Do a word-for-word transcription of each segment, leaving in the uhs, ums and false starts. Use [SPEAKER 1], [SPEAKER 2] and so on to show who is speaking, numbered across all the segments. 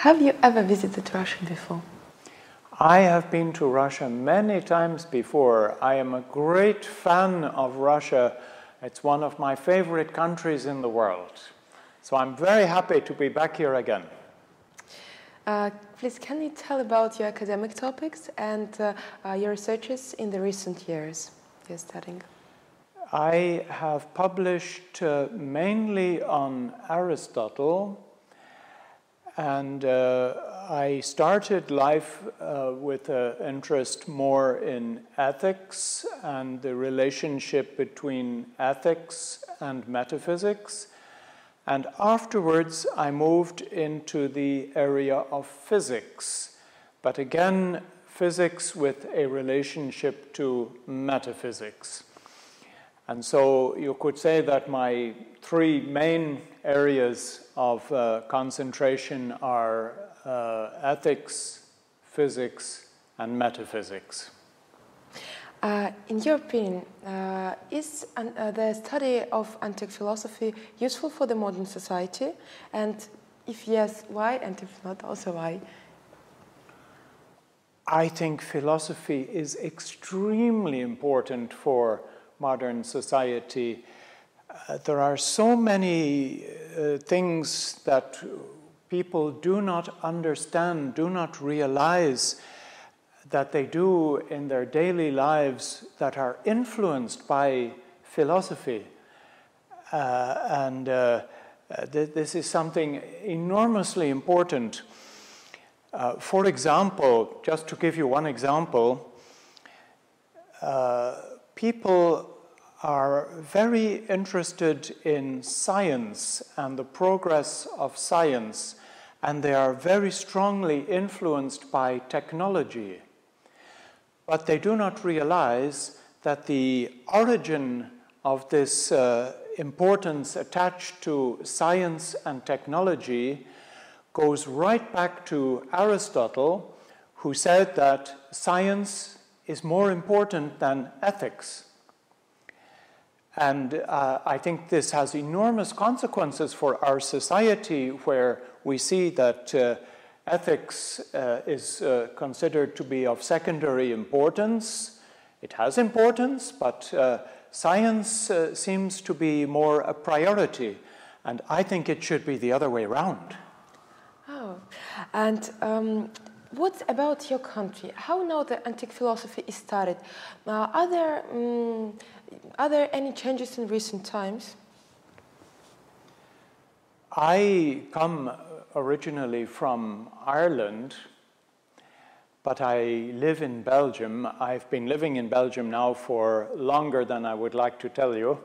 [SPEAKER 1] Have you ever visited Russia before?
[SPEAKER 2] I have been to Russia many times before. I am a great fan of Russia. It's one of my favorite countries in the world. So I'm very happy to be back here again.
[SPEAKER 1] Uh, please, can you tell about your academic topics and uh, uh, your researches in the recent years you're studying?
[SPEAKER 2] I have published uh, mainly on Aristotle, and uh, I started life uh, with an interest more in ethics and the relationship between ethics and metaphysics. And afterwards, I moved into the area of physics, but again, physics with a relationship to metaphysics. And so you could say that my three main areas of uh, concentration are uh, ethics, physics, and metaphysics.
[SPEAKER 1] Uh, in your opinion, uh, is an, uh, the study of antique philosophy useful for the modern society? And if yes, why? And if not, also why?
[SPEAKER 2] I think philosophy is extremely important for modern society. Uh, there are so many uh, things that people do not understand, do not realize that they do in their daily lives that are influenced by philosophy. Uh, and uh, th this is something enormously important. Uh, for example, just to give you one example, uh, people are very interested in science and the progress of science, and they are very strongly influenced by technology. But they do not realize that the origin of this uh, importance attached to science and technology goes right back to Aristotle, who said that science is more important than ethics. And uh, I think this has enormous consequences for our society, where we see that uh, ethics uh, is uh, considered to be of secondary importance. It has importance, but uh, science uh, seems to be more a priority. And I think it should be the other way around.
[SPEAKER 1] Oh, and um, what about your country? How now the antique philosophy is started? Uh, are there um, are there any changes in recent times?
[SPEAKER 2] I come originally from Ireland, but I live in Belgium. I've been living in Belgium now for longer than I would like to tell you.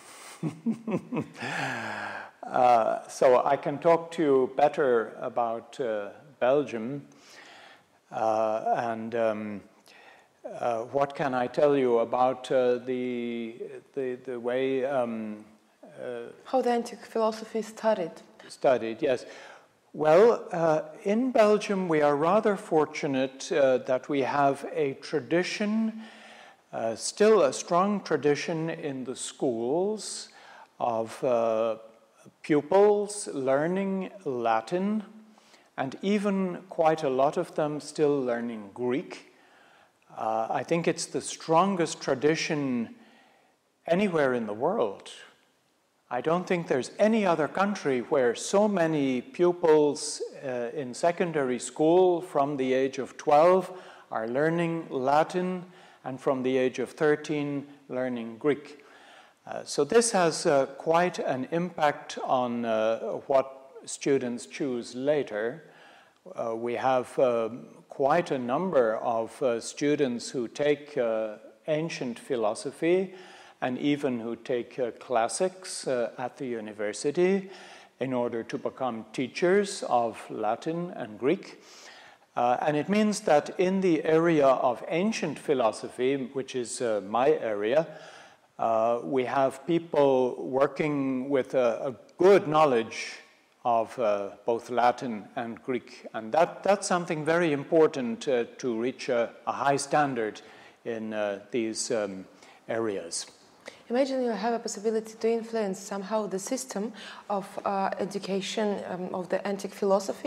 [SPEAKER 2] uh, so I can talk to you better about uh, Belgium. Uh, and um, uh, what can I tell you about uh, the, the, the way um, uh,
[SPEAKER 1] how the antique philosophy studied?
[SPEAKER 2] Studied, yes. Well, uh, in Belgium, we are rather fortunate uh, that we have a tradition, uh, still a strong tradition in the schools of uh, pupils learning Latin, and even quite a lot of them still learning Greek. Uh, I think it's the strongest tradition anywhere in the world. I don't think there's any other country where so many pupils uh, in secondary school from the age of twelve are learning Latin, and from the age of thirteen learning Greek. Uh, so this has uh, quite an impact on uh, what students choose later. Uh, we have uh, quite a number of uh, students who take uh, ancient philosophy and even who take uh, classics uh, at the university in order to become teachers of Latin and Greek. Uh, and it means that in the area of ancient philosophy, which is uh, my area, uh, we have people working with a, a good knowledge of uh, both Latin and Greek. And that, that's something very important uh, to reach a, a high standard in uh, these um, areas.
[SPEAKER 1] Imagine you have a possibility to influence somehow the system of uh, education um, of the antique philosophy.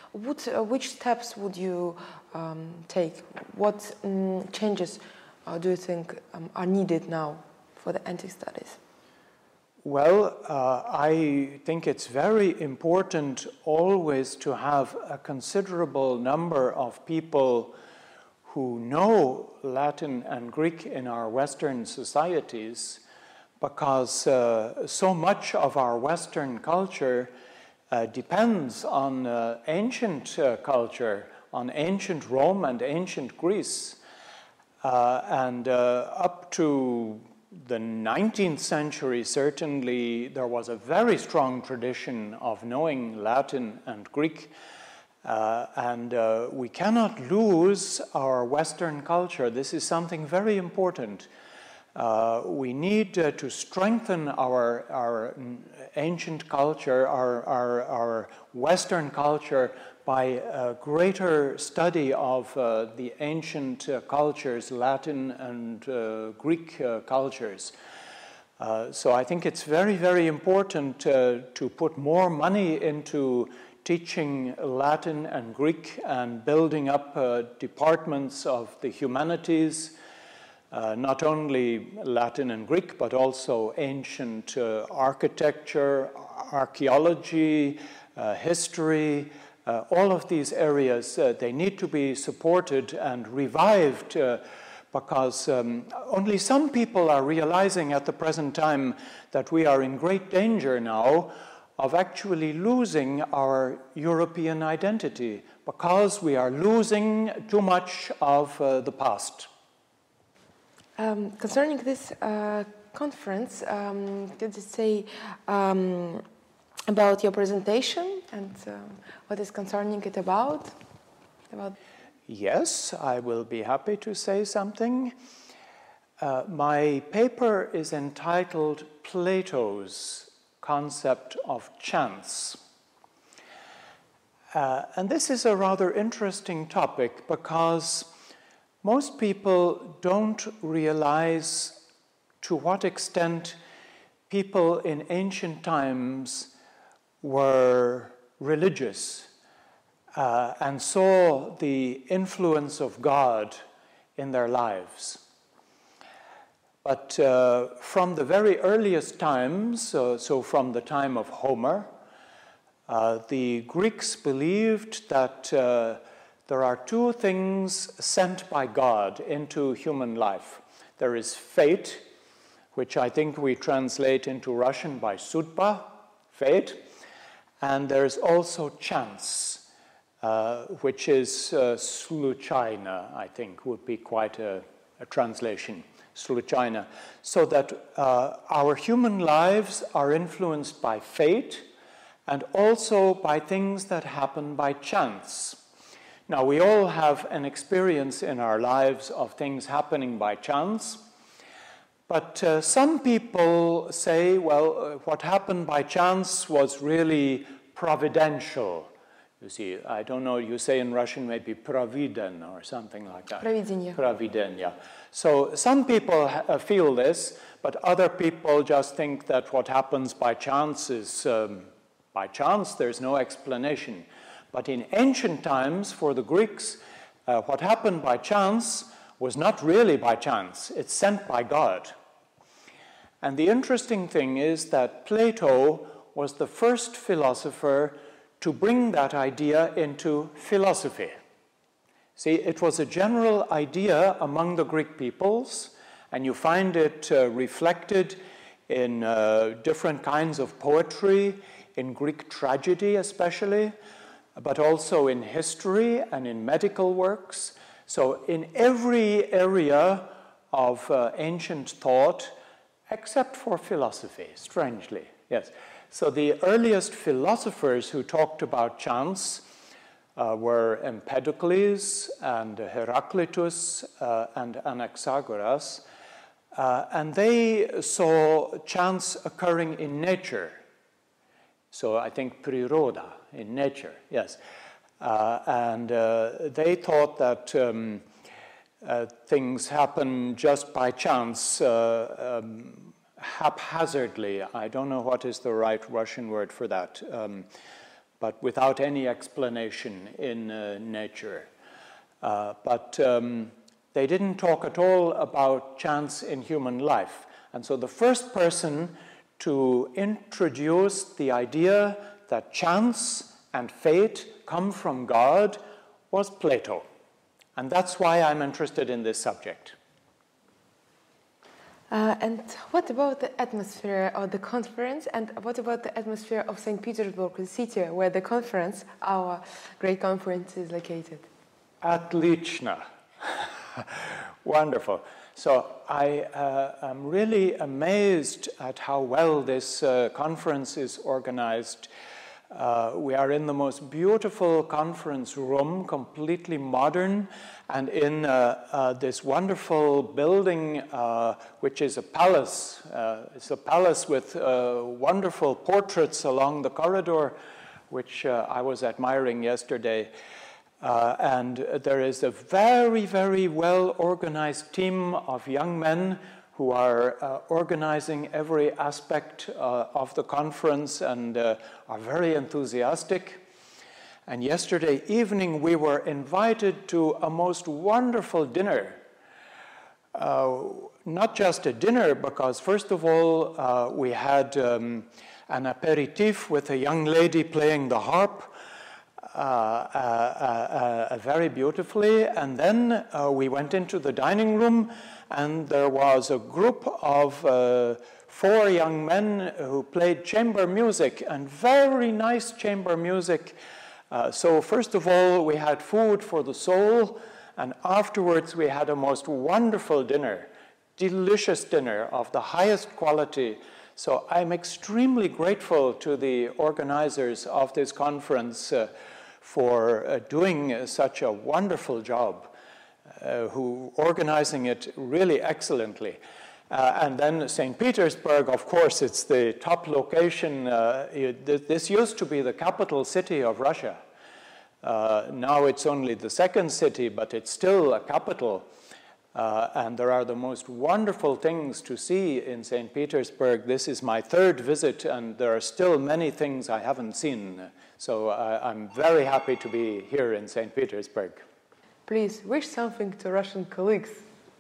[SPEAKER 1] would, uh, which steps would you um, take? What um, changes uh, do you think um, are needed now for the antique studies?
[SPEAKER 2] Well, uh, I think it's very important always to have a considerable number of people who know Latin and Greek in our Western societies, because uh, so much of our Western culture uh, depends on uh, ancient uh, culture, on ancient Rome and ancient Greece. Uh, and uh, up to the nineteenth century, certainly, there was a very strong tradition of knowing Latin and Greek. Uh, and uh, we cannot lose our Western culture. This is something very important. Uh, we need uh, to strengthen our, our ancient culture, our, our, our Western culture, by a greater study of uh, the ancient uh, cultures, Latin and uh, Greek uh, cultures. Uh, so I think it's very, very important uh, to put more money into teaching Latin and Greek and building up uh, departments of the humanities, uh, not only Latin and Greek, but also ancient uh, architecture, archaeology, uh, history. Uh, all of these areas, uh, they need to be supported and revived uh, because um, only some people are realizing at the present time that we are in great danger now of actually losing our European identity because we are losing too much of uh, the past.
[SPEAKER 1] Um, concerning this uh, conference, um, could you say um, about your presentation and uh, what is concerning it about? about?
[SPEAKER 2] Yes, I will be happy to say something. Uh, my paper is entitled Plato's Concept of Chance. Uh, and this is a rather interesting topic because most people don't realize to what extent people in ancient times were religious uh, and saw the influence of God in their lives. But uh, from the very earliest times, uh, so from the time of Homer, uh, the Greeks believed that uh, there are two things sent by God into human life. There is fate, which I think we translate into Russian by судьба, fate, and there's also chance, uh, which is uh, случайно, I think would be quite a, a translation. Случайно, so that uh, our human lives are influenced by fate and also by things that happen by chance. Now, we all have an experience in our lives of things happening by chance, but uh, some people say, well, uh, what happened by chance was really providential. You see, I don't know, you say in Russian maybe провиден or something like that.
[SPEAKER 1] Провидение.
[SPEAKER 2] Провидение. So some people uh, feel this, but other people just think that what happens by chance is um, by chance, there's no explanation. But in ancient times, for the Greeks, uh, what happened by chance was not really by chance. It's sent by God. And the interesting thing is that Plato was the first philosopher to bring that idea into philosophy. See, it was a general idea among the Greek peoples, and you find it uh, reflected in uh, different kinds of poetry, in Greek tragedy especially, but also in history and in medical works. So in every area of uh, ancient thought, except for philosophy, strangely, yes. So the earliest philosophers who talked about chance uh, were Empedocles and Heraclitus uh, and Anaxagoras, uh, and they saw chance occurring in nature. So I think priroda, in nature, yes. Uh, and uh, they thought that um, uh, things happen just by chance, uh, um, haphazardly. I don't know what is the right Russian word for that. Um, but without any explanation in uh, nature. Uh, but um, they didn't talk at all about chance in human life. And so the first person to introduce the idea that chance and fate come from God was Plato. And that's why I'm interested in this subject.
[SPEAKER 1] Uh, and what about the atmosphere of the conference, and what about the atmosphere of Saint Petersburg, the city where the conference, our great conference, is located?
[SPEAKER 2] Отлично. Wonderful. So I uh, am really amazed at how well this uh, conference is organized. Uh, we are in the most beautiful conference room, completely modern, and in uh, uh, this wonderful building, uh, which is a palace. Uh, it's a palace with uh, wonderful portraits along the corridor, which uh, I was admiring yesterday. Uh, and there is a very, very well-organized team of young men who are uh, organizing every aspect uh, of the conference and uh, are very enthusiastic. And yesterday evening we were invited to a most wonderful dinner. Uh, not just a dinner, because first of all uh, we had um, an aperitif with a young lady playing the harp, Uh, uh, uh, uh, very beautifully, and then uh, we went into the dining room, and there was a group of uh, four young men who played chamber music, and very nice chamber music. Uh, so first of all, we had food for the soul, and afterwards we had a most wonderful dinner, delicious dinner of the highest quality. So I'm extremely grateful to the organizers of this conference uh, for uh, doing uh, such a wonderful job, uh, who organizing it really excellently. Uh, and then Saint Petersburg, of course, it's the top location. Uh, it, this used to be the capital city of Russia. Uh, now it's only the second city, but it's still a capital. Uh, and there are the most wonderful things to see in Saint Petersburg. This is my third visit, and there are still many things I haven't seen. So uh, I'm very happy to be here in Saint Petersburg.
[SPEAKER 1] Please, wish something to Russian colleagues.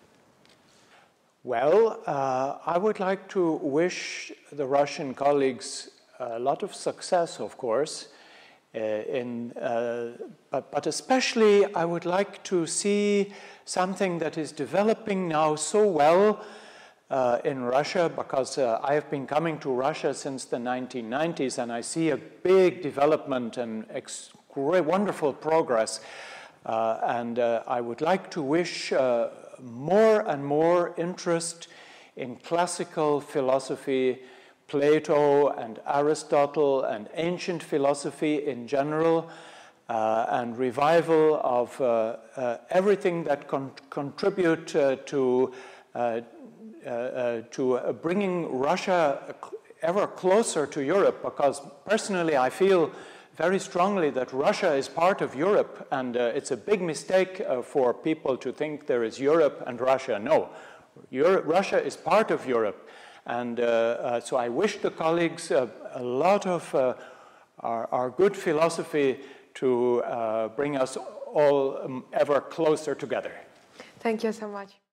[SPEAKER 2] Well, uh, I would like to wish the Russian colleagues a lot of success, of course, uh, in, uh, but, but especially I would like to see something that is developing now so well uh, in Russia, because uh, I have been coming to Russia since the nineteen nineties, and I see a big development and ex great, wonderful progress. Uh, and uh, I would like to wish uh, more and more interest in classical philosophy, Plato and Aristotle and ancient philosophy in general, uh, and revival of uh, uh, everything that con contribute uh, to, uh, uh, uh, to uh, bringing Russia ever closer to Europe, because personally I feel very strongly that Russia is part of Europe, and uh, it's a big mistake uh, for people to think there is Europe and Russia. No, Europe, Russia is part of Europe, and uh, uh, so I wish the colleagues uh, a lot of uh, our, our good philosophy to uh, bring us all um, ever closer together.
[SPEAKER 1] Thank you so much.